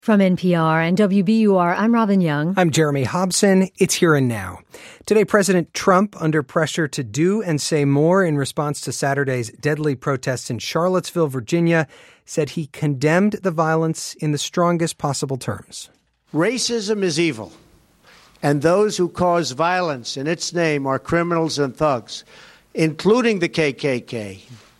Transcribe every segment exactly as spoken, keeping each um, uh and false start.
From N P R and W B U R, I'm Robin Young. I'm Jeremy Hobson. It's Here and Now. Today, President Trump, under pressure to do and say more in response to Saturday's deadly protests in Charlottesville, Virginia, said he condemned the violence in the strongest possible terms. Racism is evil, and those who cause violence in its name are criminals and thugs, including the K K K,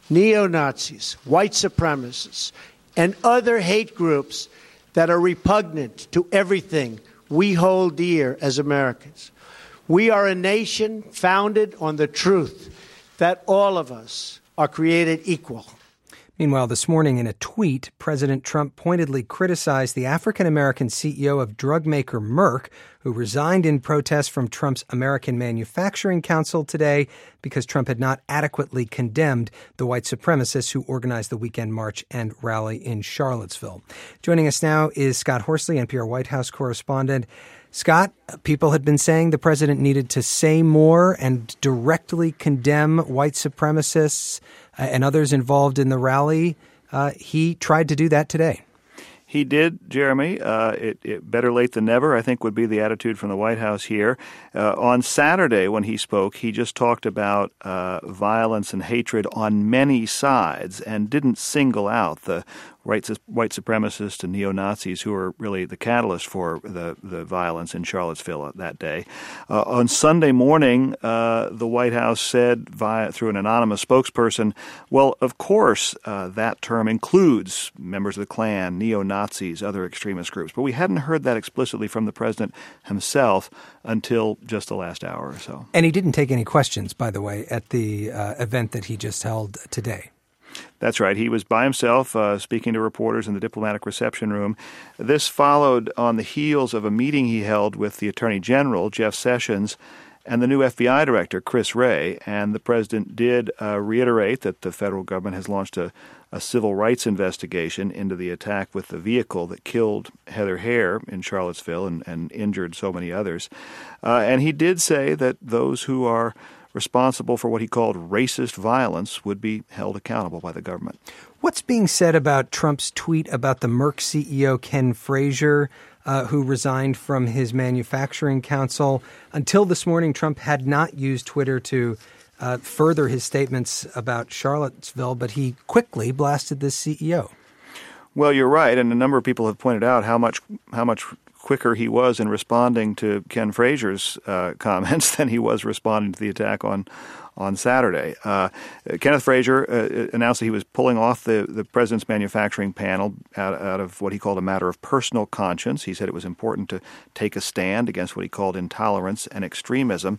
neo-Nazis, white supremacists, and other hate groups that are repugnant to everything we hold dear as Americans. We are a nation founded on the truth that all of us are created equal. Meanwhile, this morning in a tweet, President Trump pointedly criticized the African-American C E O of drug maker Merck, who resigned in protest from Trump's American Manufacturing Council today because Trump had not adequately condemned the white supremacists who organized the weekend march and rally in Charlottesville. Joining us now is Scott Horsley, N P R White House correspondent. Scott, people had been saying the president needed to say more and directly condemn white supremacists uh, and others involved in the rally. Uh, he tried to do that today. He did, Jeremy. Uh, it, it better late than never, I think, would be the attitude from the White House here. Uh, on Saturday, when he spoke, he just talked about uh, violence and hatred on many sides and didn't single out the white, white supremacists and neo-Nazis who were really the catalyst for the, the violence in Charlottesville that day. Uh, on Sunday morning, uh, the White House said via through an anonymous spokesperson, well, of course, uh, that term includes members of the Klan, neo-Nazis, other extremist groups. But we hadn't heard that explicitly from the president himself until just the last hour or so. And he didn't take any questions, by the way, at the uh, event that he just held today. That's right. He was by himself uh, speaking to reporters in the diplomatic reception room. This followed on the heels of a meeting he held with the Attorney General, Jeff Sessions, and the new F B I Director, Chris Wray. And the president did uh, reiterate that the federal government has launched a, a civil rights investigation into the attack with the vehicle that killed Heather Heyer in Charlottesville and, and injured so many others. Uh, and he did say that those who are responsible for what he called racist violence would be held accountable by the government. What's being said about Trump's tweet about the Merck C E O, Ken Frazier, uh, who resigned from his manufacturing council? Until this morning, Trump had not used Twitter to uh, further his statements about Charlottesville, but he quickly blasted this C E O. Well, you're right, and a number of people have pointed out how much how much quicker he was in responding to Ken Frazier's uh, comments than he was responding to the attack on on Saturday. Uh, Kenneth Frazier uh, announced that he was pulling off the, the president's manufacturing panel out, out of what he called a matter of personal conscience. He said it was important to take a stand against what he called intolerance and extremism.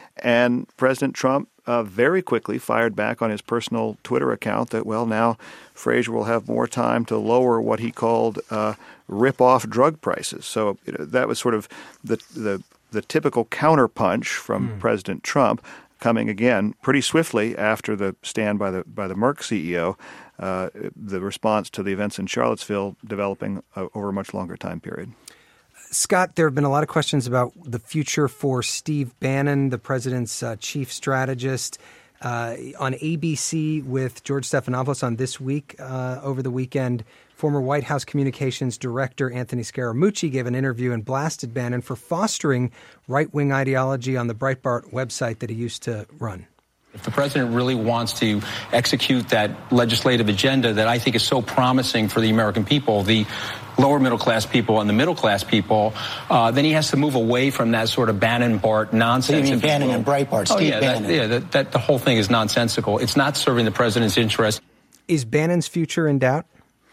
And President Trump uh, very quickly fired back on his personal Twitter account that, well, now Frazier will have more time to lower what he called uh, rip-off drug prices. So you know, that was sort of the the, the typical counterpunch from mm. President Trump, coming again pretty swiftly after the stand by the by the Merck C E O, uh, the response to the events in Charlottesville developing uh, over a much longer time period. Scott, there have been a lot of questions about the future for Steve Bannon, the president's uh, chief strategist. Uh, on A B C with George Stephanopoulos on This Week uh, over the weekend, former White House Communications Director Anthony Scaramucci gave an interview and blasted Bannon for fostering right-wing ideology on the Breitbart website that he used to run. If the president really wants to execute that legislative agenda that I think is so promising for the American people, the lower middle class people and the middle class people, uh, then he has to move away from that sort of Bannon-Bart nonsense. You mean Bannon and Breitbart, Steve oh, yeah, Bannon. That, yeah, that, that the whole thing is nonsensical. It's not serving the president's interest. Is Bannon's future in doubt?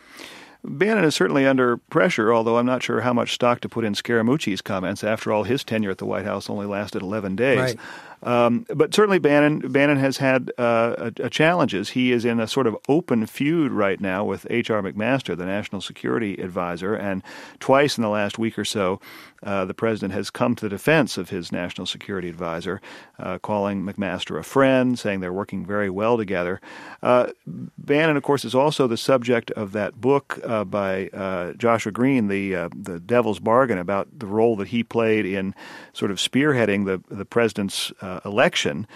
Bannon is certainly under pressure, although I'm not sure how much stock to put in Scaramucci's comments. After all, his tenure at the White House only lasted eleven days. Right. Um, but certainly Bannon Bannon has had uh, a, a challenges. He is in a sort of open feud right now with H R McMaster, the National Security Advisor, and twice in the last week or so, uh, the president has come to the defense of his National Security Advisor, uh, calling McMaster a friend, saying they're working very well together. Uh, Bannon, of course, is also the subject of that book uh, by uh, Joshua Green, the uh, the Devil's Bargain, about the role that he played in sort of spearheading the the president's uh, election.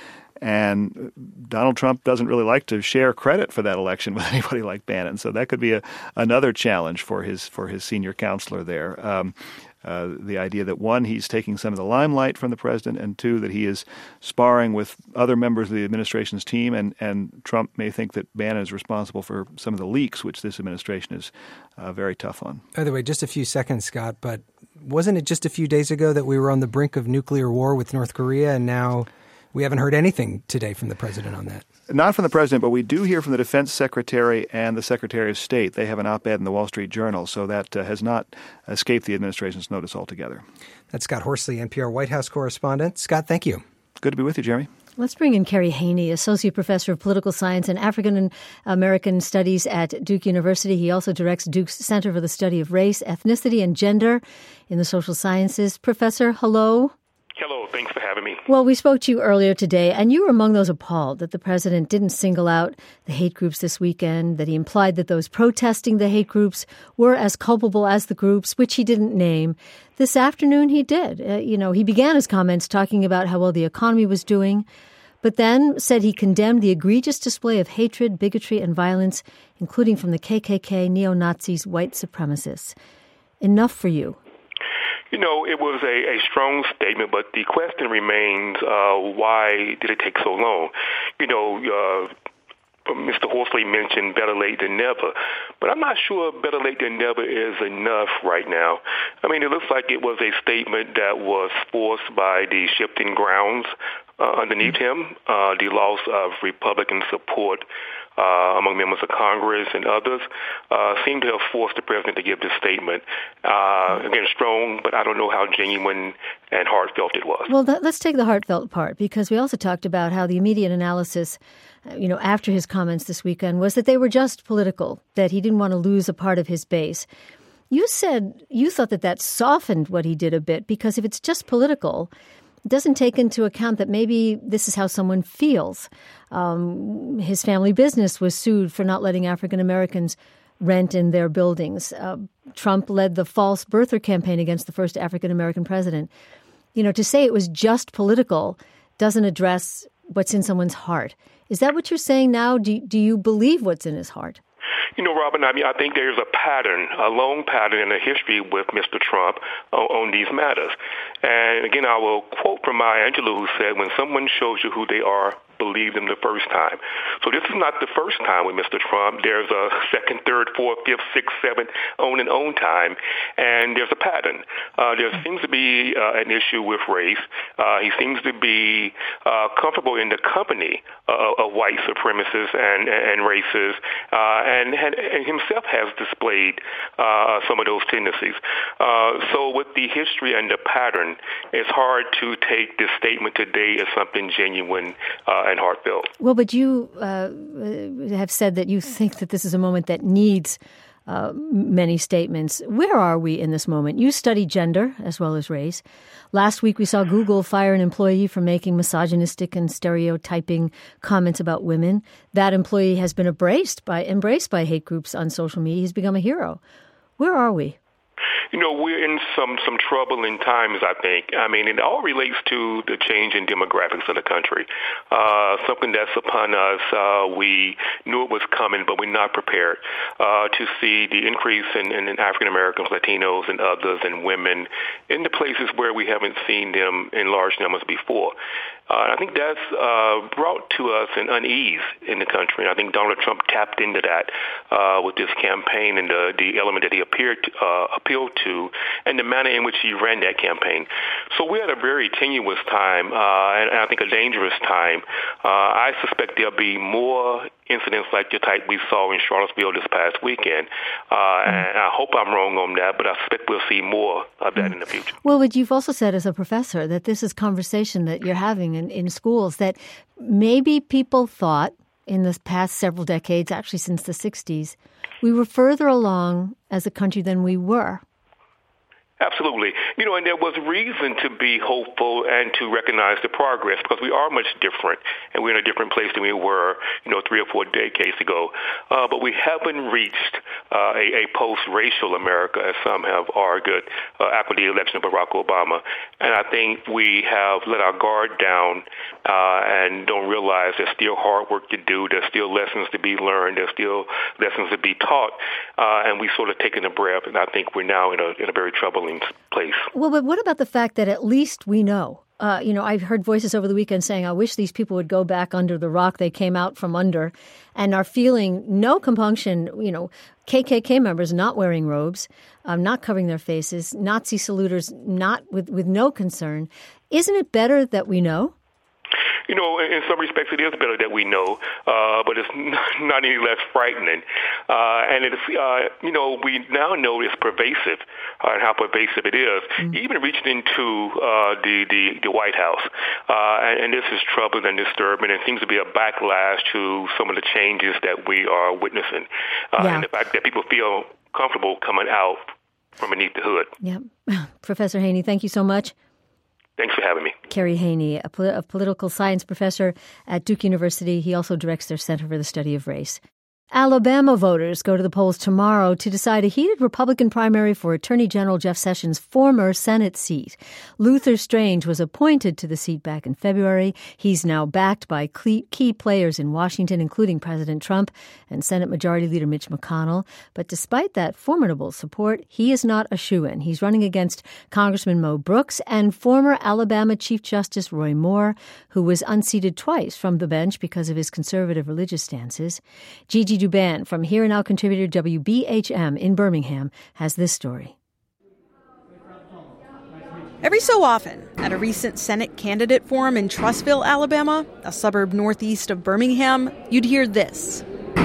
And Donald Trump doesn't really like to share credit for that election with anybody like Bannon. So that could be a, another challenge for his for his senior counselor there. Um, uh, the idea that, one, he's taking some of the limelight from the president, and two, that he is sparring with other members of the administration's team, and, and Trump may think that Bannon is responsible for some of the leaks, which this administration is uh, very tough on. By the way, just a few seconds, Scott, but wasn't it just a few days ago that we were on the brink of nuclear war with North Korea, and now we haven't heard anything today from the president on that? Not from the president, but we do hear from the defense secretary and the secretary of state. They have an op-ed in the Wall Street Journal, so that uh, has not escaped the administration's notice altogether. That's Scott Horsley, N P R White House correspondent. Scott, thank you. Good to be with you, Jeremy. Let's bring in Kerry Haney, Associate Professor of Political Science and African American Studies at Duke University. He also directs Duke's Center for the Study of Race, Ethnicity, and Gender in the Social Sciences. Professor, hello. Hello. Thanks for having me. Well, we spoke to you earlier today, and you were among those appalled that the president didn't single out the hate groups this weekend, that he implied that those protesting the hate groups were as culpable as the groups, which he didn't name. This afternoon, he did. Uh, you know, he began his comments talking about how well the economy was doing, but then said he condemned the egregious display of hatred, bigotry, and violence, including from the K K K, neo-Nazis, white supremacists. Enough for you. You know, it was a, a strong statement, but the question remains, uh, why did it take so long? You know, uh, Mister Horsley mentioned better late than never, but I'm not sure better late than never is enough right now. I mean, it looks like it was a statement that was forced by the shifting grounds uh, underneath him, uh, the loss of Republican support Uh, among members of Congress and others, uh, seem to have forced the president to give this statement. Uh, again, strong, but I don't know how genuine and heartfelt it was. Well, th- let's take the heartfelt part, because we also talked about how the immediate analysis, uh, you know, after his comments this weekend was that they were just political, that he didn't want to lose a part of his base. You said you thought that that softened what he did a bit, because if it's just political, it doesn't take into account that maybe this is how someone feels. Um, his family business was sued for not letting African Americans rent in their buildings. Uh, Trump led the false birther campaign against the first African American president. You know, to say it was just political doesn't address what's in someone's heart. Is that what you're saying now? Do, do you believe what's in his heart? You know, Robin, I mean, I think there's a pattern, a long pattern in the history with Mister Trump on, on these matters. And again, I will quote from Maya Angelou, who said, when someone shows you who they are, believe them the first time. So this is not the first time with Mister Trump. There's a second, third, fourth, fifth, sixth, seventh, on and on time, and there's a pattern. Uh, there seems to be uh, an issue with race. Uh, he seems to be uh, comfortable in the company uh, of white supremacists and, and racists, uh, and, and himself has displayed uh, some of those tendencies. Uh, so with the history and the pattern, it's hard to take this statement today as something genuine uh, and heartfelt. Well, but you uh, have said that you think that this is a moment that needs uh, many statements. Where are we in this moment? You study gender as well as race. Last week, we saw Google fire an employee for making misogynistic and stereotyping comments about women. That employee has been embraced by embraced by hate groups on social media. He's become a hero. Where are we? You know, we're in some, some troubling times, I think. I mean, it all relates to the change in demographics of the country. Uh, something that's upon us. Uh, we knew it was coming, but we're not prepared uh, to see the increase in, in African Americans, Latinos, and others, and women in the places where we haven't seen them in large numbers before. Uh, I think that's uh, brought to us an unease in the country. And I think Donald Trump tapped into that uh, with this campaign and the, the element that he appeared to, uh, appealed to and the manner in which he ran that campaign. So we're at a very tenuous time uh, and, and I think a dangerous time. Uh, I suspect there'll be more incidents like the type we saw in Charlottesville this past weekend. Uh, mm. And I hope I'm wrong on that, but I suspect we'll see more of that mm. in the future. Well, but you've also said as a professor that this is conversation that you're having in, in schools, that maybe people thought in the past several decades, actually since the sixties, we were further along as a country than we were. Absolutely. You know, and there was reason to be hopeful and to recognize the progress because we are much different and we're in a different place than we were, you know, three or four decades ago. Uh, but we haven't reached uh, a, a post-racial America, as some have argued, uh, after the election of Barack Obama. And I think we have let our guard down uh, and don't realize there's still hard work to do. There's still lessons to be learned. There's still lessons to be taught. Uh, and we sort of taken a breath. And I think we're now in a, in a very troubling place. Well, but what about the fact that at least we know? Uh, you know, I've heard voices over the weekend saying, I wish these people would go back under the rock they came out from under, and are feeling no compunction, you know, K K K members not wearing robes, um, not covering their faces, Nazi saluters not with, with no concern. Isn't it better that we know? You know, in some respects, it is better that we know, uh, but it's not any less frightening. Uh, and it's, uh, you know, we now know it's pervasive uh, and how pervasive it is, mm-hmm. even reaching into uh, the, the the White House. Uh, and, and this is troubling and disturbing, and seems to be a backlash to some of the changes that we are witnessing, uh, yeah. and the fact that people feel comfortable coming out from beneath the hood. Yeah, Professor Haney, thank you so much. Thanks for having me. Kerry Haney, a, pol- a political science professor at Duke University. He also directs their Center for the Study of Race. Alabama voters go to the polls tomorrow to decide a heated Republican primary for Attorney General Jeff Sessions' former Senate seat. Luther Strange was appointed to the seat back in February. He's now backed by key players in Washington, including President Trump and Senate Majority Leader Mitch McConnell. But despite that formidable support, he is not a shoo-in. He's running against Congressman Mo Brooks and former Alabama Chief Justice Roy Moore, who was unseated twice from the bench because of his conservative religious stances. Gigi Duban from Here and Now contributor W B H M in Birmingham has this story. Every so often, at a recent Senate candidate forum in Trussville, Alabama, a suburb northeast of Birmingham, you'd hear this.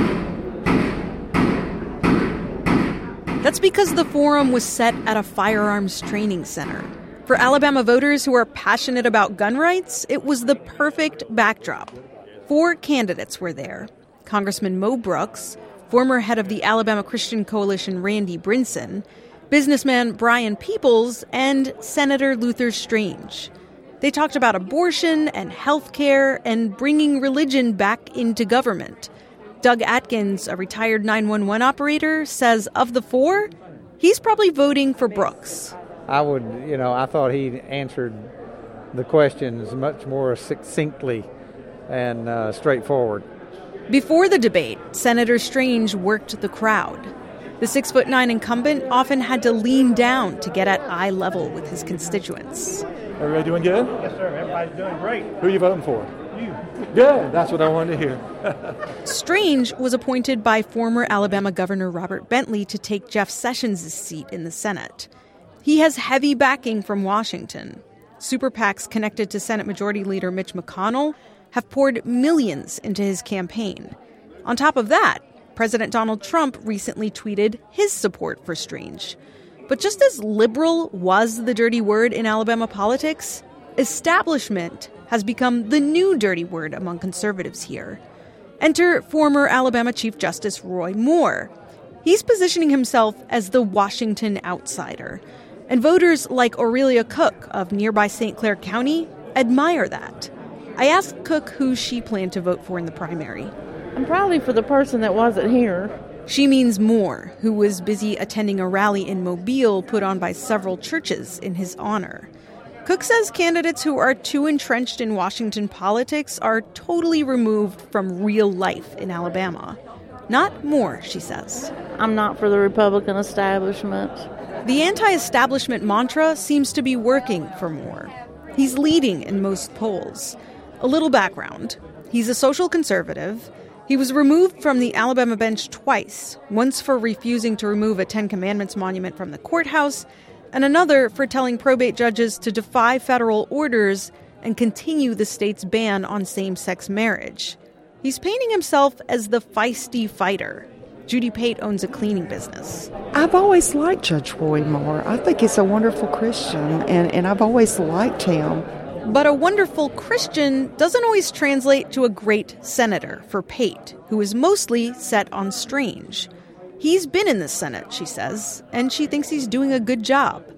That's because the forum was set at a firearms training center. For Alabama voters who are passionate about gun rights, it was the perfect backdrop. Four candidates were there. Congressman Mo Brooks, former head of the Alabama Christian Coalition Randy Brinson, businessman Brian Peoples, and Senator Luther Strange. They talked about abortion and health care and bringing religion back into government. Doug Atkins, a retired nine one one operator, says of the four, he's probably voting for Brooks. I would, you know, I thought he answered the questions much more succinctly and uh, straightforward. Before the debate, Senator Strange worked the crowd. The six foot nine incumbent often had to lean down to get at eye level with his constituents. Everybody doing good? Yes, sir. Everybody's doing great. Who are you voting for? You. Good. That's what I wanted to hear. Strange was appointed by former Alabama Governor Robert Bentley to take Jeff Sessions' seat in the Senate. He has heavy backing from Washington. Super PACs connected to Senate Majority Leader Mitch McConnell have poured millions into his campaign. On top of that, President Donald Trump recently tweeted his support for Strange. But just as liberal was the dirty word in Alabama politics, establishment has become the new dirty word among conservatives here. Enter former Alabama Chief Justice Roy Moore. He's positioning himself as the Washington outsider. And voters like Aurelia Cook of nearby Saint Clair County admire that. I asked Cook who she planned to vote for in the primary. I'm probably for the person that wasn't here. She means Moore, who was busy attending a rally in Mobile put on by several churches in his honor. Cook says candidates who are too entrenched in Washington politics are totally removed from real life in Alabama. Not Moore, she says. I'm not for the Republican establishment. The anti-establishment mantra seems to be working for Moore. He's leading in most polls. A little background. He's a social conservative. He was removed from the Alabama bench twice, once for refusing to remove a Ten Commandments monument from the courthouse, and another for telling probate judges to defy federal orders and continue the state's ban on same-sex marriage. He's painting himself as the feisty fighter. Judy Pate owns a cleaning business. I've always liked Judge Roy Moore. I think he's a wonderful Christian, and, and I've always liked him. But a wonderful Christian doesn't always translate to a great senator for Pate, who is mostly set on Strange. He's been in the Senate, she says, and she thinks he's doing a good job.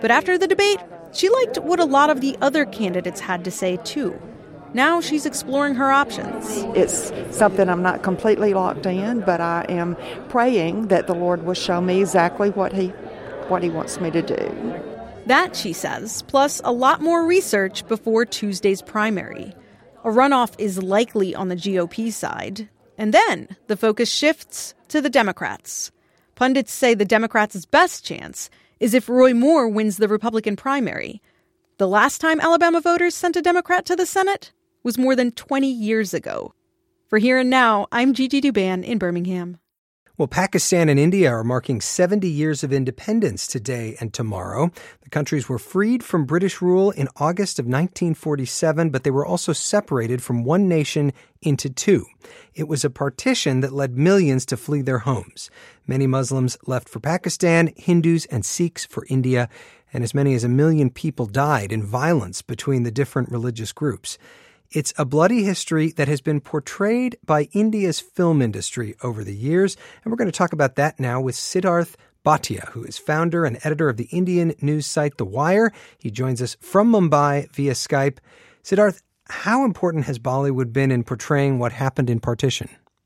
But after the debate, she liked what a lot of the other candidates had to say, too. Now she's exploring her options. It's something I'm not completely locked in, but I am praying that the Lord will show me exactly what he, what he wants me to do. That, she says, plus a lot more research before Tuesday's primary. A runoff is likely on the G O P side. And then the focus shifts to the Democrats. Pundits say the Democrats' best chance is if Roy Moore wins the Republican primary. The last time Alabama voters sent a Democrat to the Senate was more than twenty years ago. For Here and Now, I'm Gigi Douban in Birmingham. Well, Pakistan and India are marking seventy years of independence today and tomorrow. The countries were freed from British rule in August of nineteen forty-seven, but they were also separated from one nation into two. It was a partition that led millions to flee their homes. Many Muslims left for Pakistan, Hindus and Sikhs for India, and as many as a million people died in violence between the different religious groups. It's a bloody history that has been portrayed by India's film industry over the years, and we're going to talk about that now with Siddharth Bhatia, who is founder and editor of the Indian news site The Wire. He joins us from Mumbai via Skype. Siddharth, how important has Bollywood been in portraying what happened in partition?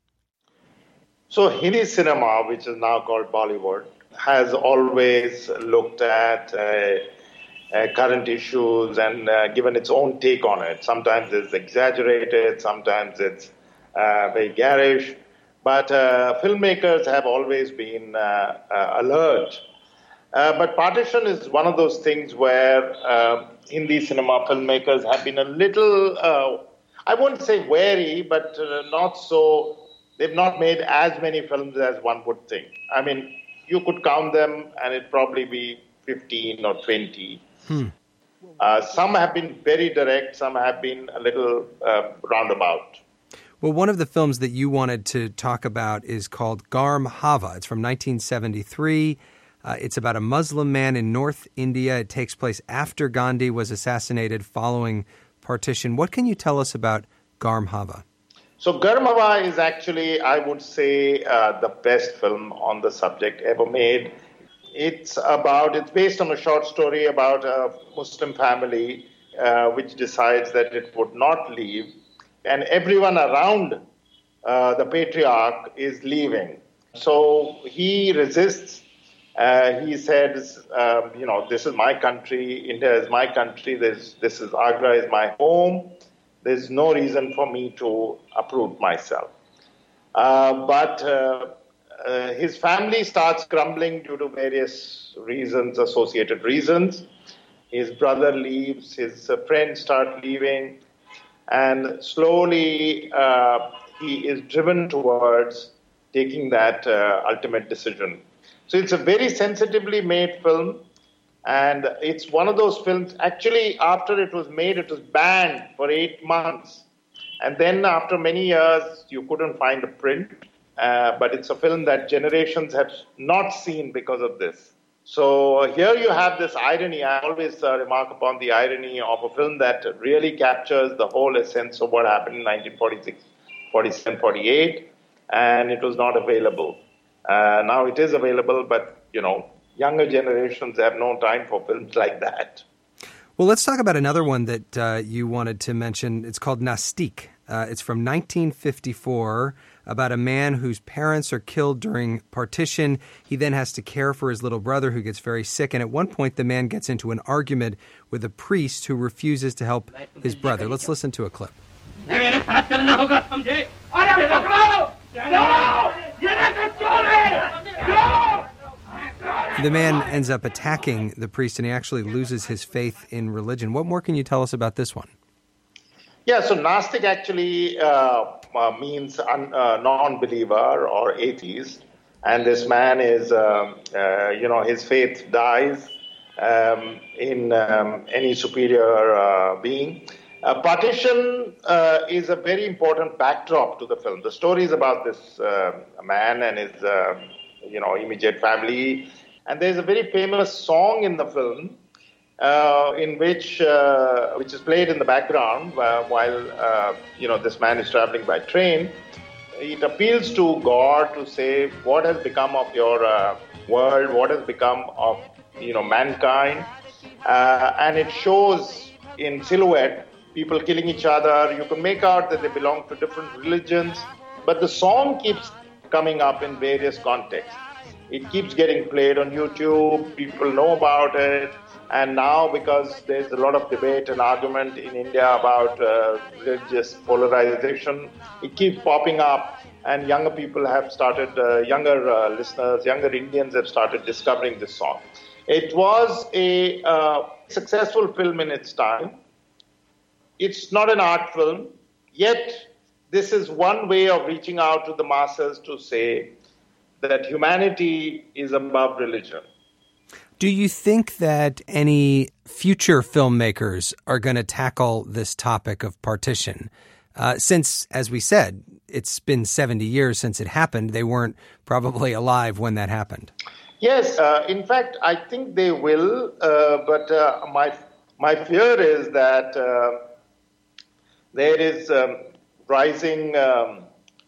So Hindi cinema, which is now called Bollywood, has always looked at uh, uh, current issues and uh, given its own take on it. Sometimes it's exaggerated, sometimes it's uh, very garish. But uh, filmmakers have always been uh, uh, alert. Uh, but partition is one of those things where uh, Hindi cinema filmmakers have been a little, uh, I wouldn't say wary, but uh, not so, they've not made as many films as one would think. I mean, you could count them and it'd probably be fifteen or twenty. Hmm. Uh, some have been very direct, some have been a little uh, roundabout. Well, one of the films that you wanted to talk about is called Garm Hava. It's from nineteen seventy-three. Uh, it's about a Muslim man in North India. It takes place after Gandhi was assassinated following partition. What can you tell us about Garm Hava? So Garm Hava is actually, I would say, uh, the best film on the subject ever made. It's about, it's based on a short story about a Muslim family uh, which decides that it would not leave. And everyone around uh, the patriarch is leaving. So he resists. Uh, he says, um, you know, this is my country. India is my country. This, this is Agra is my home. There's no reason for me to uproot myself. Uh, but uh, uh, his family starts crumbling due to various reasons, associated reasons. His brother leaves. His uh, friends start leaving. And slowly uh, he is driven towards taking that uh, ultimate decision. So it's a very sensitively made film. And it's one of those films, actually, after it was made, it was banned for eight months. And then after many years, you couldn't find a print. Uh, but it's a film that generations have not seen because of this. So here you have this irony. I always uh, remark upon the irony of a film that really captures the whole essence of what happened in nineteen forty-six, forty-seven, forty-eight, and it was not available. Uh, now it is available, but, you know, younger generations have no time for films like that. Well, let's talk about another one that uh, you wanted to mention. It's called Nastik. Uh, it's from nineteen fifty-four, about a man whose parents are killed during partition. He then has to care for his little brother who gets very sick. And at one point, the man gets into an argument with a priest who refuses to help his brother. Let's listen to a clip. The man ends up attacking the priest, and he actually loses his faith in religion. What more can you tell us about this one? Yeah, so Nastik actually uh, uh, means un, uh, non-believer or atheist. And this man is, um, uh, you know, his faith dies um, in um, any superior uh, being. Uh, partition uh, is a very important backdrop to the film. The story is about this uh, man and his, uh, you know, immediate family. And there's a very famous song in the film uh, in which, uh, which is played in the background uh, while, uh, you know, this man is traveling by train. It appeals to God to say, what has become of your uh, world? What has become of, you know, mankind? uh, and it shows in silhouette people killing each other. You can make out that they belong to different religions, but the song keeps coming up in various contexts. It keeps getting played on YouTube, people know about it, and now because there's a lot of debate and argument in India about uh, religious polarization, it keeps popping up, and younger people have started, uh, younger uh, listeners, younger Indians have started discovering this song. It was a uh, successful film in its time. It's not an art film, yet this is one way of reaching out to the masses to say that humanity is above religion. Do you think that any future filmmakers are going to tackle this topic of partition? Uh, since, as we said, it's been seventy years since it happened. They weren't probably alive when that happened. Yes, uh, in fact, I think they will, uh, but uh, my my fear is that uh, there is um, rising um,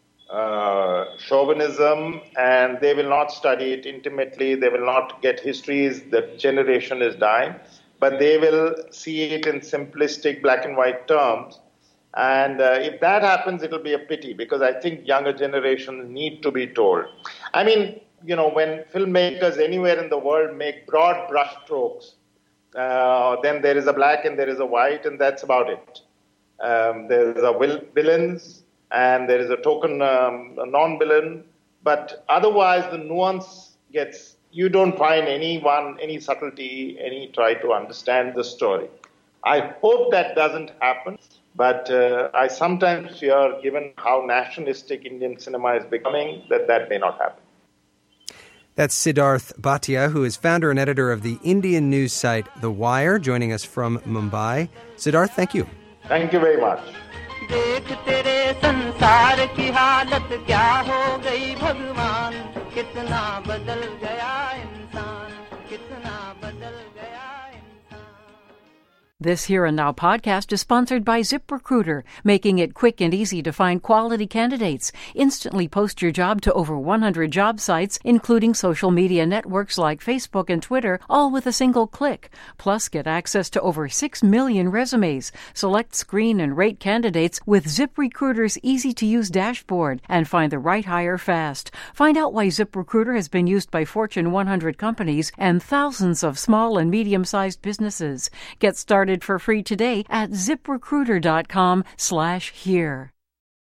uh, chauvinism, and they will not study it intimately. They will not get histories. The generation is dying, but they will see it in simplistic black and white terms. And uh, if that happens, it will be a pity, because I think younger generations need to be told. I mean, you know, when filmmakers anywhere in the world make broad brush strokes, uh, then there is a black and there is a white, and that's about it. Um, there is a will- villains, and there is a token um, a non-villain, but otherwise the nuance gets, you don't find anyone, any subtlety, any try to understand the story. I hope that doesn't happen, but uh, I sometimes fear, given how nationalistic Indian cinema is becoming, that that may not happen. That's Siddharth Bhatia, who is founder and editor of the Indian news site The Wire, joining us from Mumbai. Siddharth, thank you. Thank you very much. देख तेरे संसार की हालत क्या हो गई भगवान कितना बदल गया इंसान कितना बदल गया This Here and Now podcast is sponsored by ZipRecruiter, making it quick and easy to find quality candidates. Instantly post your job to over one hundred job sites, including social media networks like Facebook and Twitter, all with a single click. Plus, get access to over six million resumes. Select, screen, and rate candidates with ZipRecruiter's easy-to-use dashboard and find the right hire fast. Find out why ZipRecruiter has been used by Fortune one hundred companies and thousands of small and medium-sized businesses. Get started for free today at ZipRecruiter.com slash here.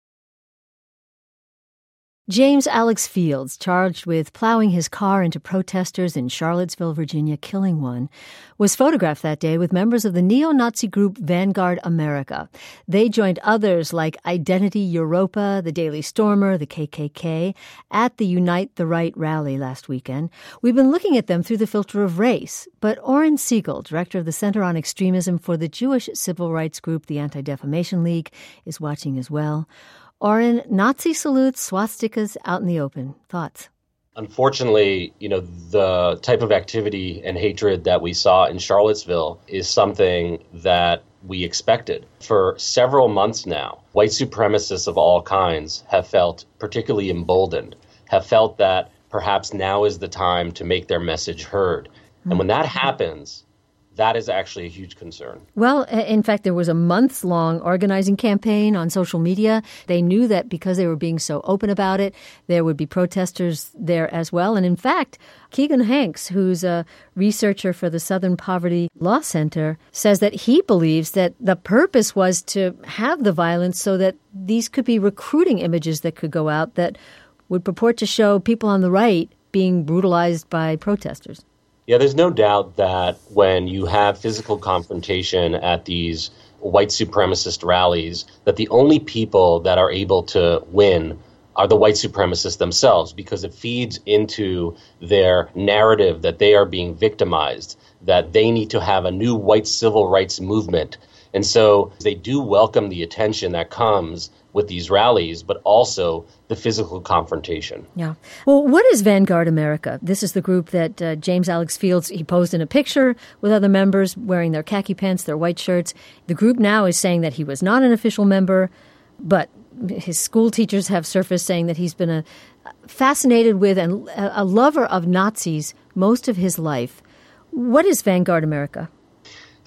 James Alex Fields, charged with plowing his car into protesters in Charlottesville, Virginia, killing one, was photographed that day with members of the neo-Nazi group Vanguard America. They joined others like Identity Europa, the Daily Stormer, the K K K, at the Unite the Right rally last weekend. We've been looking at them through the filter of race, but Oren Siegel, director of the Center on Extremism for the Jewish civil rights group, the Anti-Defamation League, is watching as well. Oren, Nazi salutes, swastikas out in the open. Thoughts? Unfortunately, you know, the type of activity and hatred that we saw in Charlottesville is something that we expected. For several months now, white supremacists of all kinds have felt particularly emboldened, have felt that perhaps now is the time to make their message heard. Mm-hmm. And when that happens, that is actually a huge concern. Well, in fact, there was a months-long organizing campaign on social media. They knew that because they were being so open about it, there would be protesters there as well. And in fact, Keegan Hanks, who's a researcher for the Southern Poverty Law Center, says that he believes that the purpose was to have the violence so that these could be recruiting images that could go out that would purport to show people on the right being brutalized by protesters. Yeah, there's no doubt that when you have physical confrontation at these white supremacist rallies, that the only people that are able to win are the white supremacists themselves, because it feeds into their narrative that they are being victimized, that they need to have a new white civil rights movement. And so they do welcome the attention that comes with these rallies, but also the physical confrontation. Yeah. Well, what is Vanguard America? This is the group that uh, James Alex Fields, he posed in a picture with other members wearing their khaki pants, their white shirts. The group now is saying that he was not an official member, but his school teachers have surfaced saying that he's been a fascinated with and a lover of Nazis most of his life. What is Vanguard America?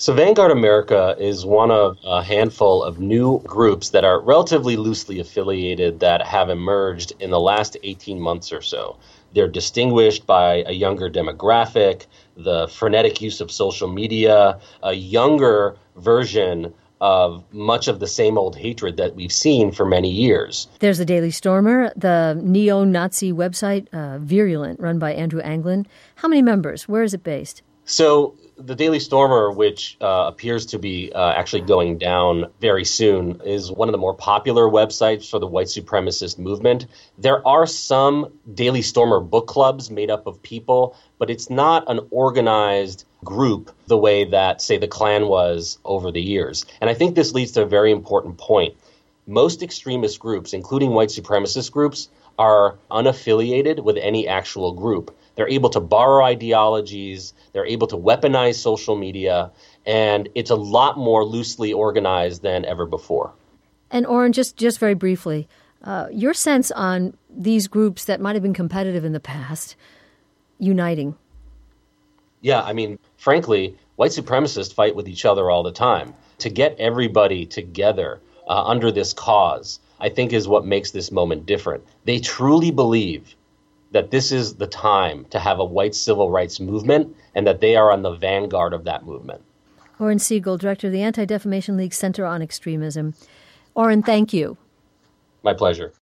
So Vanguard America is one of a handful of new groups that are relatively loosely affiliated that have emerged in the last eighteen months or so. They're distinguished by a younger demographic, the frenetic use of social media, a younger version of much of the same old hatred that we've seen for many years. There's the Daily Stormer, the neo-Nazi website, uh, Virulent, run by Andrew Anglin. How many members? Where is it based? So the Daily Stormer, which uh, appears to be uh, actually going down very soon, is one of the more popular websites for the white supremacist movement. There are some Daily Stormer book clubs made up of people, but it's not an organized group the way that, say, the Klan was over the years. And I think this leads to a very important point. Most extremist groups, including white supremacist groups, are unaffiliated with any actual group. They're able to borrow ideologies, they're able to weaponize social media, and it's a lot more loosely organized than ever before. And Oren, just, just very briefly, uh, your sense on these groups that might have been competitive in the past uniting? Yeah, I mean, frankly, white supremacists fight with each other all the time. To get everybody together uh, under this cause, I think is what makes this moment different. They truly believe that this is the time to have a white civil rights movement and that they are on the vanguard of that movement. Oren Siegel, director of the Anti-Defamation League Center on Extremism. Oren, thank you. My pleasure.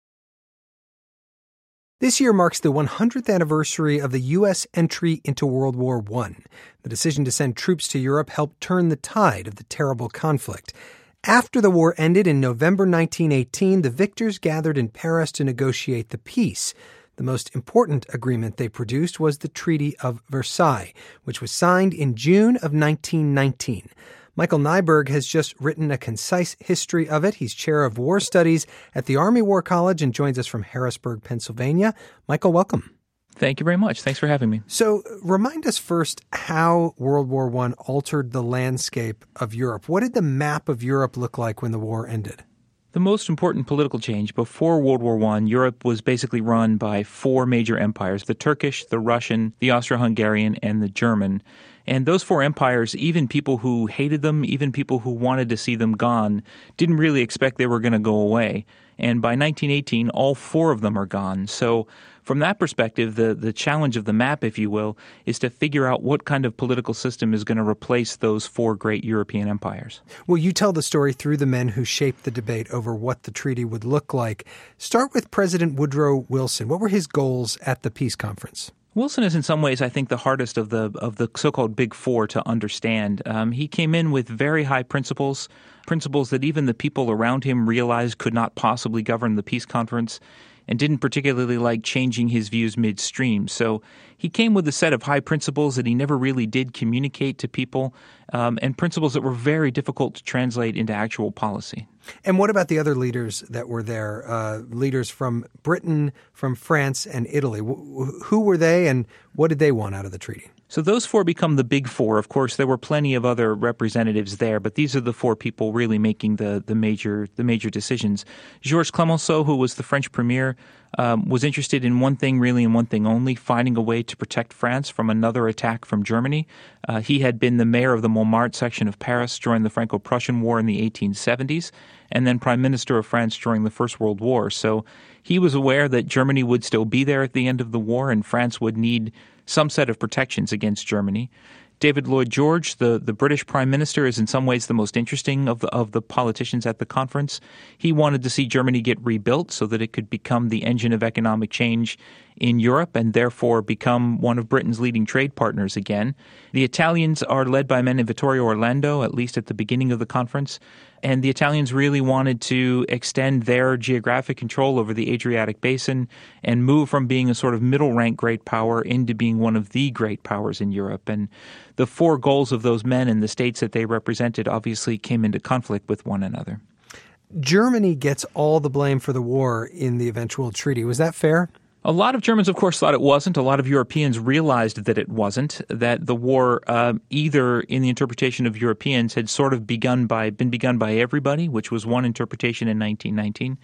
This year marks the one hundredth anniversary of the U S entry into World War One. The decision to send troops to Europe helped turn the tide of the terrible conflict. After the war ended in November nineteen eighteen, the victors gathered in Paris to negotiate the peace. The most important agreement they produced was the Treaty of Versailles, which was signed in June of nineteen nineteen. Michael Nyberg has just written a concise history of it. He's chair of war studies at the Army War College and joins us from Harrisburg, Pennsylvania. Michael, welcome. Thank you very much. Thanks for having me. So remind us first how World War One altered the landscape of Europe. What did the map of Europe look like when the war ended? The most important political change before World War One, Europe was basically run by four major empires, the Turkish, the Russian, the Austro-Hungarian, and the German. And those four empires, even people who hated them, even people who wanted to see them gone, didn't really expect they were going to go away. And by nineteen eighteen, all four of them are gone. So from that perspective, the, the challenge of the map, if you will, is to figure out what kind of political system is going to replace those four great European empires. Well, you tell the story through the men who shaped the debate over what the treaty would look like. Start with President Woodrow Wilson. What were his goals at the peace conference? Wilson is in some ways, I think, the hardest of the of the so-called Big Four to understand. Um, he came in with very high principles, principles that even the people around him realized could not possibly govern the peace conference, and didn't particularly like changing his views midstream. So he came with a set of high principles that he never really did communicate to people, um, and principles that were very difficult to translate into actual policy. And what about the other leaders that were there, uh, leaders from Britain, from France, and Italy? W- who were they, and what did they want out of the treaty? So those four become the big four. Of course, there were plenty of other representatives there, but these are the four people really making the, the major the major decisions. Georges Clemenceau, who was the French premier, um, was interested in one thing really and one thing only, finding a way to protect France from another attack from Germany. Uh, he had been the mayor of the Montmartre section of Paris during the Franco-Prussian War in the eighteen seventies, and then prime minister of France during the First World War. So he was aware that Germany would still be there at the end of the war, and France would need some set of protections against Germany. David Lloyd George, the, the British prime minister, is in some ways the most interesting of the, of the politicians at the conference. He wanted to see Germany get rebuilt so that it could become the engine of economic change in Europe and therefore become one of Britain's leading trade partners again. The Italians are led by a man named Vittorio Orlando, at least at the beginning of the conference. And the Italians really wanted to extend their geographic control over the Adriatic Basin and move from being a sort of middle-rank great power into being one of the great powers in Europe. And the four goals of those men and the states that they represented obviously came into conflict with one another. Germany gets all the blame for the war in the eventual treaty. Was that fair? A lot of Germans, of course, thought it wasn't. A lot of Europeans realized that it wasn't, that the war, uh, either in the interpretation of Europeans, had sort of begun by been begun by everybody, which was one interpretation in nineteen nineteen,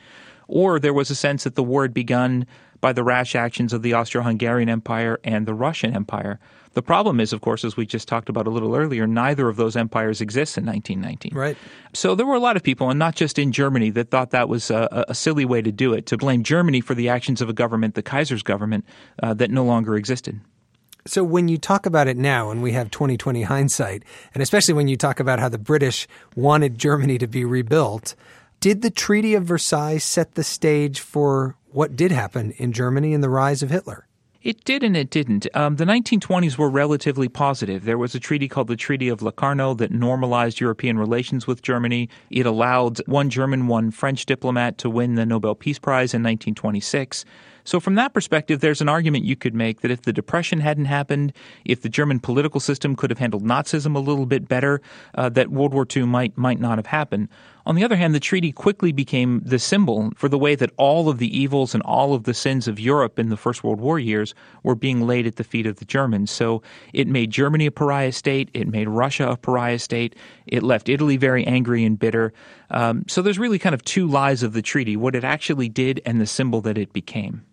or there was a sense that the war had begun by the rash actions of the Austro-Hungarian Empire and the Russian Empire. The problem is, of course, as we just talked about a little earlier, neither of those empires exists in nineteen nineteen. Right. So there were a lot of people, and not just in Germany, that thought that was a, a silly way to do it, to blame Germany for the actions of a government, the Kaiser's government, uh, that no longer existed. So when you talk about it now, and we have twenty twenty hindsight, and especially when you talk about how the British wanted Germany to be rebuilt, did the Treaty of Versailles set the stage for what did happen in Germany and the rise of Hitler? It did and it didn't. Um, the nineteen twenties were relatively positive. There was a treaty called the Treaty of Locarno that normalized European relations with Germany. It allowed one German, one French diplomat to win the Nobel Peace Prize in nineteen twenty-six. So from that perspective, there's an argument you could make that if the Depression hadn't happened, if the German political system could have handled Nazism a little bit better, uh, that World War Two might might not have happened. On the other hand, the treaty quickly became the symbol for the way that all of the evils and all of the sins of Europe in the First World War years were being laid at the feet of the Germans. So it made Germany a pariah state. It made Russia a pariah state. It left Italy very angry and bitter. Um, so there's really kind of two lies of the treaty, what it actually did and the symbol that it became.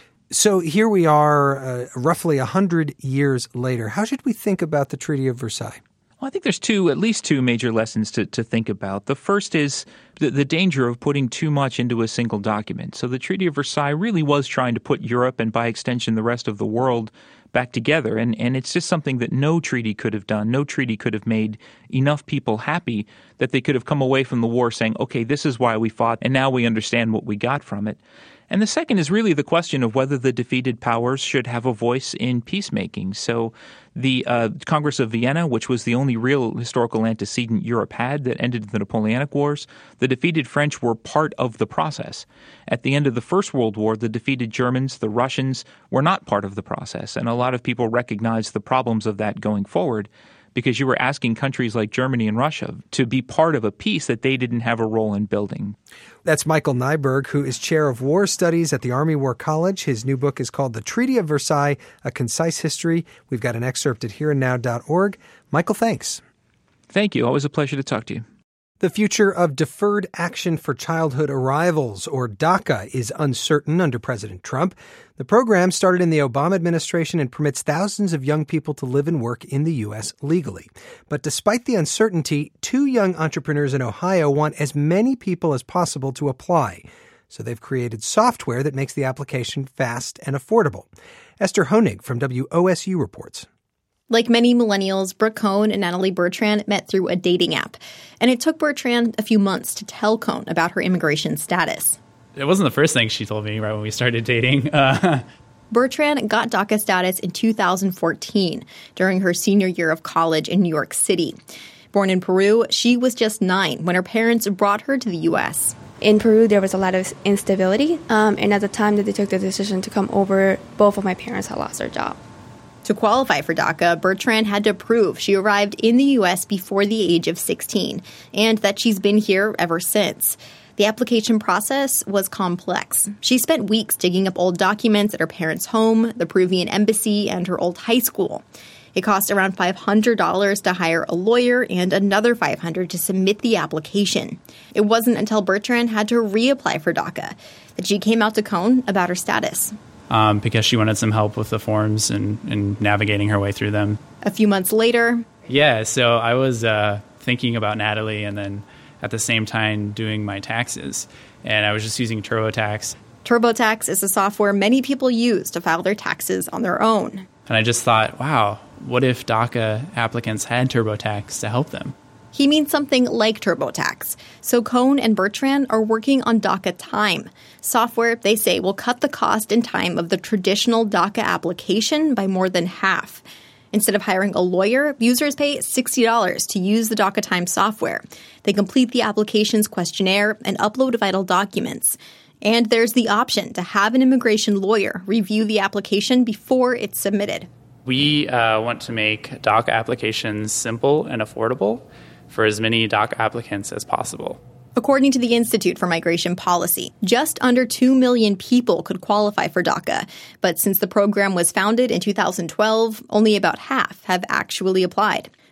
So here we are, uh, roughly one hundred years later. How should we think about the Treaty of Versailles? Well, I think there's two, at least two major lessons to, to think about. The first is the, the danger of putting too much into a single document. So the Treaty of Versailles really was trying to put Europe and by extension the rest of the world back together. And, and it's just something that no treaty could have done. No treaty could have made enough people happy that they could have come away from the war saying, okay, this is why we fought, and now we understand what we got from it. And the second is really the question of whether the defeated powers should have a voice in peacemaking. So the uh, Congress of Vienna, which was the only real historical antecedent Europe had that ended the Napoleonic Wars, the defeated French were part of the process. At the end of the First World War, the defeated Germans, the Russians, were not part of the process. And a lot of people recognize the problems of that going forward, because you were asking countries like Germany and Russia to be part of a peace that they didn't have a role in building. That's Michael Nyberg, who is chair of war studies at the Army War College. His new book is called The Treaty of Versailles, A Concise History. We've got an excerpt at here and now dot org. Michael, thanks. Thank you. Always a pleasure to talk to you. The future of Deferred Action for Childhood Arrivals, or DACA, is uncertain under President Trump. The program started in the Obama administration and permits thousands of young people to live and work in the U S legally. But despite the uncertainty, two young entrepreneurs in Ohio want as many people as possible to apply. So they've created software that makes the application fast and affordable. Esther Honig from W O S U reports. Like many millennials, Brooke Cohn and Natalie Bertrand met through a dating app. And it took Bertrand a few months to tell Cohn about her immigration status. It wasn't the first thing she told me right when we started dating. Uh, Bertrand got DACA status in two thousand fourteen, during her senior year of college in New York City. Born in Peru, she was just nine when her parents brought her to the U S. In Peru, there was a lot of instability. Um, and at the time that they took the decision to come over, both of my parents had lost their job. To qualify for DACA, Bertrand had to prove she arrived in the U S before the age of sixteen and that she's been here ever since. The application process was complex. She spent weeks digging up old documents at her parents' home, the Peruvian embassy, and her old high school. It cost around five hundred dollars to hire a lawyer and another five hundred dollars to submit the application. It wasn't until Bertrand had to reapply for DACA that she came out to Cohn about her status. Um, because she wanted some help with the forms and, and navigating her way through them. A few months later... Yeah, so I was uh, thinking about Natalie and then at the same time doing my taxes. And I was just using TurboTax. TurboTax is a software many people use to file their taxes on their own. And I just thought, wow, what if DACA applicants had TurboTax to help them? He means something like TurboTax. So Cohn and Bertrand are working on DACA Time, software they say will cut the cost and time of the traditional DACA application by more than half. Instead of hiring a lawyer, users pay sixty dollars to use the DACA Time software. They complete the application's questionnaire and upload vital documents. And there's the option to have an immigration lawyer review the application before it's submitted. We uh, want to make DACA applications simple and affordable for as many DACA applicants as possible. According to the Institute for Migration Policy, just under two million people could qualify for DACA. But since the program was founded in two thousand twelve, only about half have actually applied.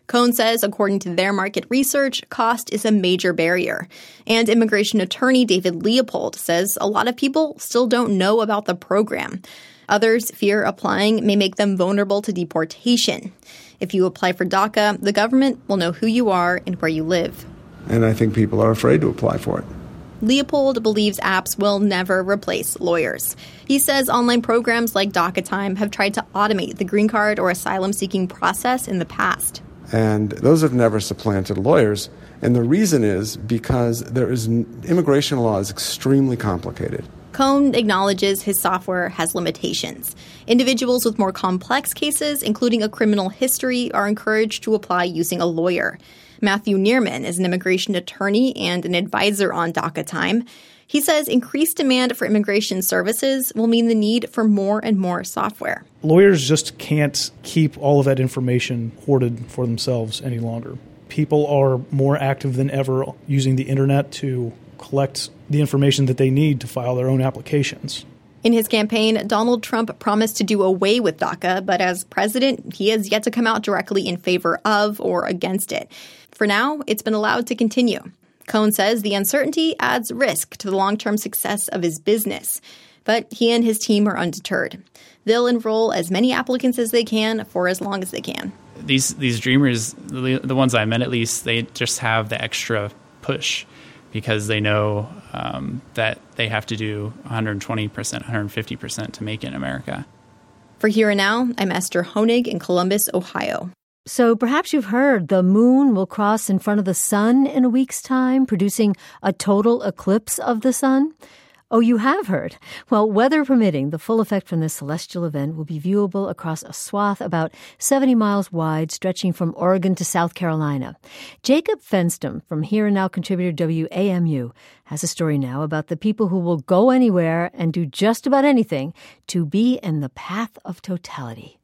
Cohn says, according to their market research, cost is a major barrier. And immigration attorney David Leopold says a lot of people still don't know about the program. Others fear applying may make them vulnerable to deportation. If you apply for DACA, the government will know who you are and where you live. And I think people are afraid to apply for it. Leopold believes apps will never replace lawyers. He says online programs like DACA Time have tried to automate the green card or asylum-seeking process in the past. And those have never supplanted lawyers. And the reason is because there is immigration law is extremely complicated. Cohn acknowledges his software has limitations. Individuals with more complex cases, including a criminal history, are encouraged to apply using a lawyer. Matthew Neerman is an immigration attorney and an advisor on DACA Time. He says increased demand for immigration services will mean the need for more and more software. Lawyers just can't keep all of that information hoarded for themselves any longer. People are more active than ever using the internet to collect the information that they need to file their own applications. In his campaign, Donald Trump promised to do away with DACA, but as president, he has yet to come out directly in favor of or against it. For now, it's been allowed to continue. Cohn says the uncertainty adds risk to the long-term success of his business, but he and his team are undeterred. They'll enroll as many applicants as they can for as long as they can. These these dreamers, the, the ones I met at least, they just have the extra push because they know um, that they have to do one hundred twenty percent, one hundred fifty percent to make it in America. For Here and Now, I'm Esther Honig in Columbus, Ohio. So perhaps you've heard the moon will cross in front of the sun in a week's time, producing a total eclipse of the sun. Oh, you have heard. Well, weather permitting, the full effect from this celestial event will be viewable across a swath about seventy miles wide, stretching from Oregon to South Carolina. Jacob Fenstum from Here and Now contributor W A M U has a story now about the people who will go anywhere and do just about anything to be in the path of totality.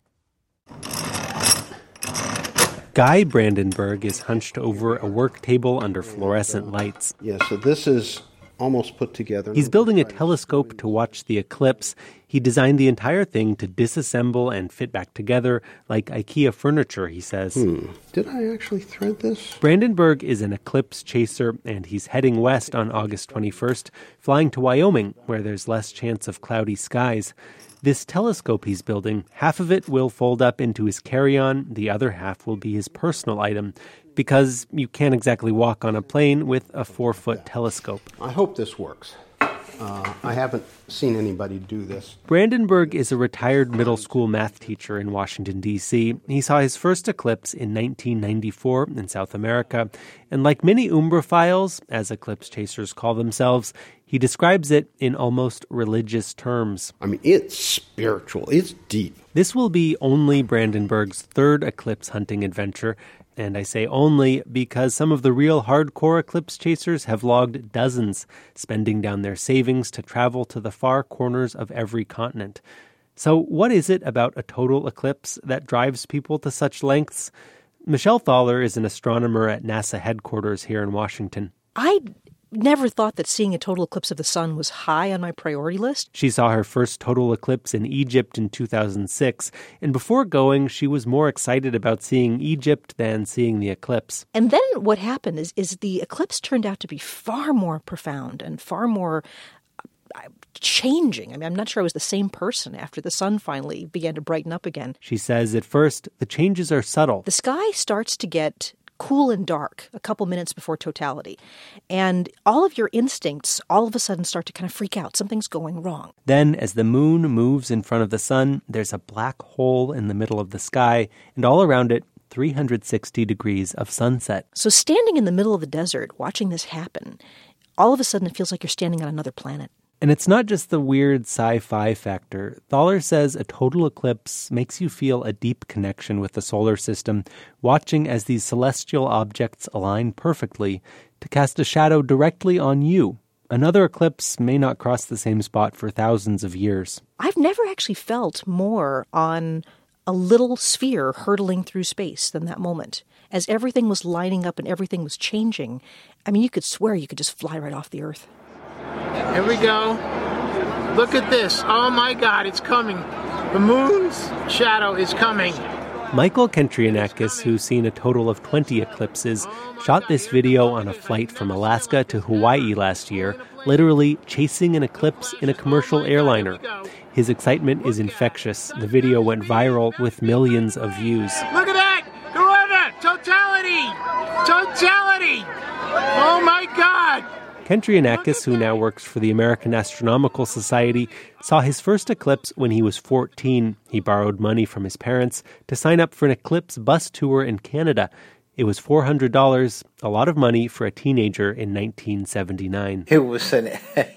Guy Brandenburg is hunched over a work table under fluorescent lights. Yeah, so this is almost put together. He's building a telescope to watch the eclipse. He designed the entire thing to disassemble and fit back together like IKEA furniture, he says. Hmm. Did I actually thread this? Brandenburg is an eclipse chaser, and he's heading west on August twenty-first, flying to Wyoming, where there's less chance of cloudy skies. This telescope he's building, half of it will fold up into his carry-on, the other half will be his personal item, because you can't exactly walk on a plane with a four-foot telescope. I hope this works. Uh, I haven't seen anybody do this. Brandenburg is a retired middle school math teacher in Washington, D C He saw his first eclipse in nineteen ninety-four in South America, and like many Umbrophiles, as eclipse chasers call themselves, he describes it in almost religious terms. I mean, it's spiritual. It's deep. This will be only Brandenburg's third eclipse hunting adventure. And I say only because some of the real hardcore eclipse chasers have logged dozens, spending down their savings to travel to the far corners of every continent. So what is it about a total eclipse that drives people to such lengths? Michelle Thaler is an astronomer at NASA headquarters here in Washington. I never thought that seeing a total eclipse of the sun was high on my priority list. She saw her first total eclipse in Egypt in two thousand six, and before going, she was more excited about seeing Egypt than seeing the eclipse. And then what happened is, is the eclipse turned out to be far more profound and far more uh, changing. I mean, I'm not sure I was the same person after the sun finally began to brighten up again. She says at first, the changes are subtle. The sky starts to get cool and dark a couple minutes before totality. And all of your instincts all of a sudden start to kind of freak out. Something's going wrong. Then, as the moon moves in front of the sun, there's a black hole in the middle of the sky, and all around it, three hundred sixty degrees of sunset. So standing in the middle of the desert, watching this happen, all of a sudden it feels like you're standing on another planet. And it's not just the weird sci-fi factor. Thaler says a total eclipse makes you feel a deep connection with the solar system, watching as these celestial objects align perfectly to cast a shadow directly on you. Another eclipse may not cross the same spot for thousands of years. I've never actually felt more on a little sphere hurtling through space than that moment. As everything was lining up and everything was changing, I mean, you could swear you could just fly right off the Earth. Here we go. Look at this. Oh my God, it's coming. The moon's shadow is coming. Michael Kentrianakis, who's seen a total of twenty eclipses, shot this video on a flight from Alaska to Hawaii last year, literally chasing an eclipse in a commercial airliner. His excitement is infectious. The video went viral with millions of views. Look at that! Whoever! Totality! Totality! Oh my God! Kentrianakis, who now works for the American Astronomical Society, saw his first eclipse when he was fourteen. He borrowed money from his parents to sign up for an eclipse bus tour in Canada. It was four hundred dollars, a lot of money for a teenager in nineteen seventy-nine. It was an,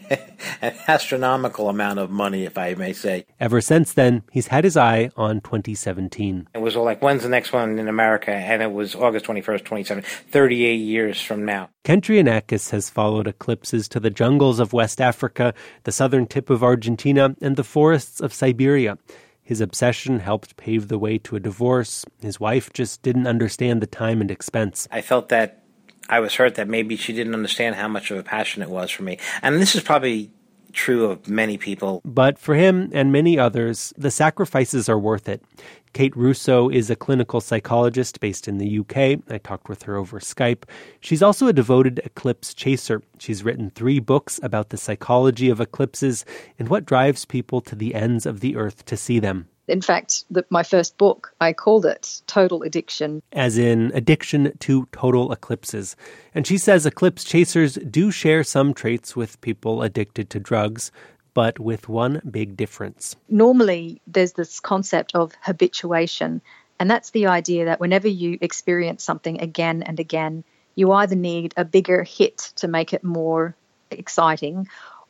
an astronomical amount of money, if I may say. Ever since then, he's had his eye on twenty seventeen. It was like, when's the next one in America? And it was August twenty-first, twenty seventeen, thirty-eight years from now. Kentrianakis has followed eclipses to the jungles of West Africa, the southern tip of Argentina, and the forests of Siberia. His obsession helped pave the way to a divorce. His wife just didn't understand the time and expense. I felt that I was hurt that maybe she didn't understand how much of a passion it was for me. And this is probably true of many people. But for him and many others, the sacrifices are worth it. Kate Russo is a clinical psychologist based in the U K. I talked with her over Skype. She's also a devoted eclipse chaser. She's written three books about the psychology of eclipses and what drives people to the ends of the earth to see them. In fact, the, my first book, I called it Total Addiction. As in addiction to total eclipses. And she says eclipse chasers do share some traits with people addicted to drugs, but with one big difference. Normally, there's this concept of habituation, and that's the idea that whenever you experience something again and again, you either need a bigger hit to make it more exciting,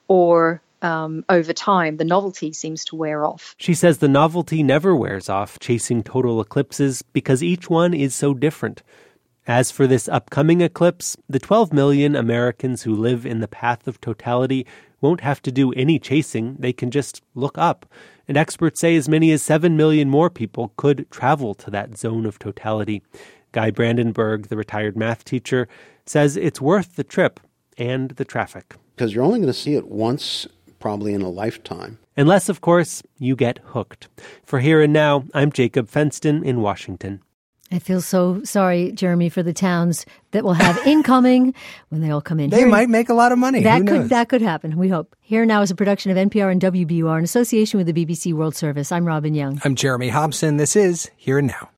or um, over time, the novelty seems to wear off. She says the novelty never wears off chasing total eclipses because each one is so different. As for this upcoming eclipse, the twelve million Americans who live in the path of totality won't have to do any chasing. They can just look up. And experts say as many as seven million more people could travel to that zone of totality. Guy Brandenburg, the retired math teacher, says it's worth the trip and the traffic. Because you're only going to see it once, probably in a lifetime. Unless, of course, you get hooked. For Here and Now, I'm Jacob Fenston in Washington. I feel so sorry, Jeremy, for the towns that will have incoming when they all come in. They Here, might make a lot of money. That Who could knows? that could happen. We hope. Here Now is a production of N P R and W B U R in association with the B B C World Service. I'm Robin Young. I'm Jeremy Hobson. This is Here and Now.